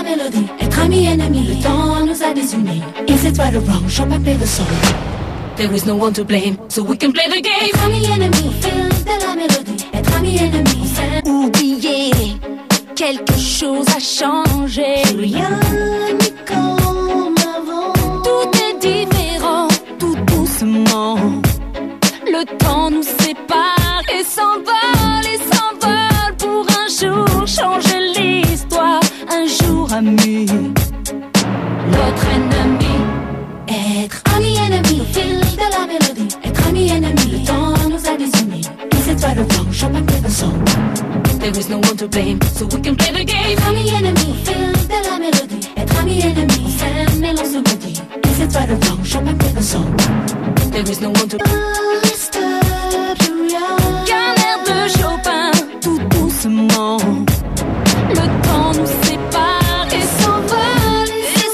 mélodie. Être ami, ennemi, le temps nous a désunis. Is it right or wrong? Chopin play the song. There is no one to blame, so we can play the game. Être ami, ennemi, au fil de la mélodie. Être ami, ennemi, c'est oublier. Quelque chose a changé. Rien n'est comme avant. Tout est différent, tout doucement. Le temps nous sépare et s'envole pour un jour changer l'histoire. Un jour ami, l'autre ennemi. Être ami, ennemi, au fil de la mélodie. Être ami, ennemi, le temps nous a désunis. Is it right or wrong? Chopin play the song. There is no one to blame, so we can play the game. Être ami, ennemi, au fil de la mélodie. Être ami, ennemi, on s'aime et l'on se maudit. Is it right or wrong? Chopin play the song. There is no one to Qu'un air de Chopin, tout doucement. Le temps nous sépare et s'envole.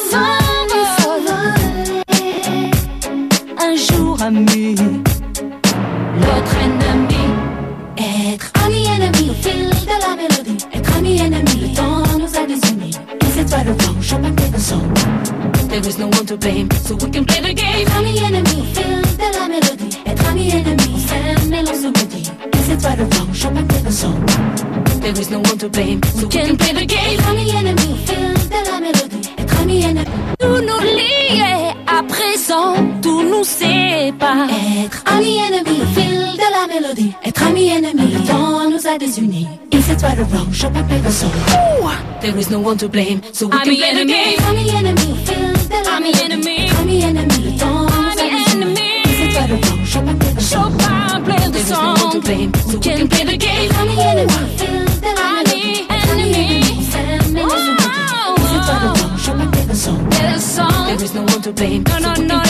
Un jour ami, l'autre ennemi. Être ami, ennemi, au fil de la mélodie. Être ami, ennemi, le temps nous a désunis. Is it right or wrong? Chopin play the song. There is no one to blame, so we can play the game. Être ami, ennemi, au fil de la mélodie. Être ami, ennemi, on s'aime et l'on se maudit. Is it right or wrong? Chopin play the song. There is no one to blame, so we can play the game. Être ami, ennemi, au fil de la mélodie. Être ami, ennemi. Tout nous liait, à présent, tout nous sépare. Être ami, ennemi, au fil de la mélodie. Être ami, ennemi, le temps nous a désunis. Is it right or wrong? Chopin play the song. Ooh. There is no one to blame, so we Ami, can play the ennemi. game. Ami, ennemi, au fil de la Ami, mélodie. ennemi. Ami, ennemi, le temps nous a Ami, désunis. ennemi. Is it right or wrong? Chopin play the song. Chopin play the There is no one to song. blame, so we can play the game. Ami, Ooh. ennemi, au fil de la mélodie. Ami, ennemi. on s'aime et l'on se maudit. Is it right or wrong? Chopin play the song. Play the song. There is no one to blame, No, so no, we no, can